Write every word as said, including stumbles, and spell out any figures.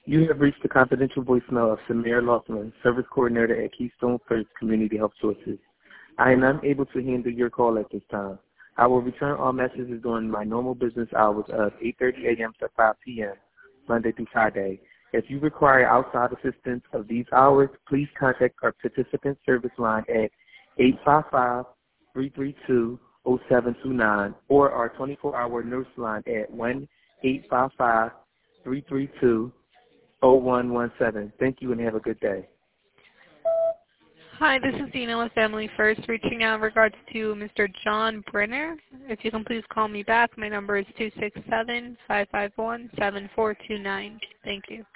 You have reached the confidential voicemail of Samir Laughlin, Service Coordinator at Keystone First Community Health Sources. I am unable to handle your call at this time. I will return all messages during my normal business hours of eight thirty a.m. to five p.m., Monday through Friday. If you require outside assistance of these hours, please contact our participant service line at eight five five, three three two, zero seven two nine or our twenty-four hour nurse line at one eight five five, three three two, zero one one seven. Thank you and have a good day. Hi, this is Dina with Family First, reaching out in regards to Mister John Brenner. If you can please call me back, my number is two six seven, five five one, seven four two nine. Thank you.